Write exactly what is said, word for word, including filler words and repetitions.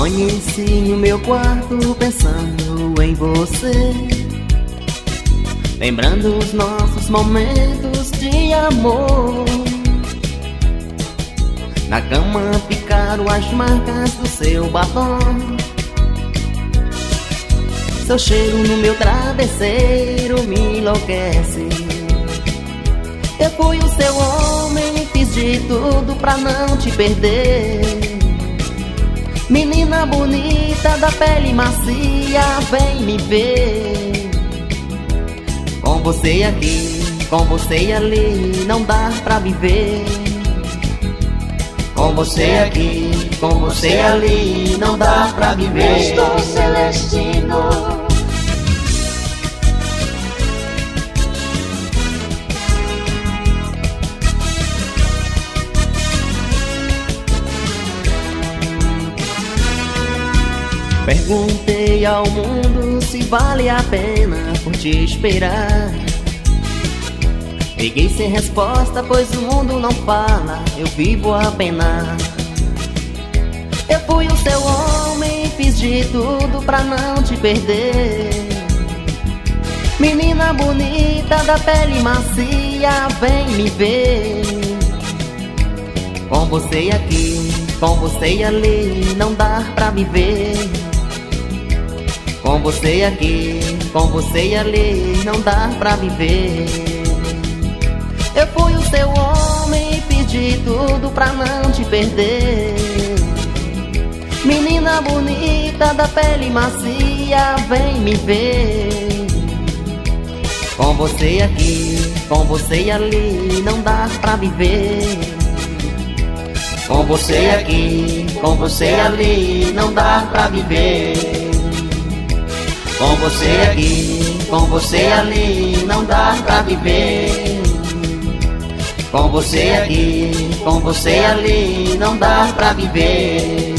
Amanheci no meu quarto pensando em você, lembrando os nossos momentos de amor. Na cama ficaram as marcas do seu batom, seu cheiro no meu travesseiro me enlouquece. Eu fui o seu homem, fiz de tudo pra não te perder. Menina bonita da pele macia, vem me ver. Com você aqui, com você ali, não dá pra viver. Com você aqui, com você ali, não dá pra viver. Estou Celestino. Perguntei ao mundo se vale a pena por te esperar. Fiquei sem resposta, pois o mundo não fala, eu vivo a penar. Eu fui o seu homem, fiz de tudo pra não te perder. Menina bonita da pele macia, vem me ver. Com você aqui, com você ali, não dá pra viver. Com você aqui, com você ali, não dá pra viver. Eu fui o seu homem, fiz de tudo pra não te perder. Menina bonita da pele macia, vem me ver. Com você aqui, com você ali, não dá pra viver. Com você aqui, com você ali, não dá pra viver. Com você aqui, com você ali, não dá pra viver. Com você aqui, com você ali, não dá pra viver.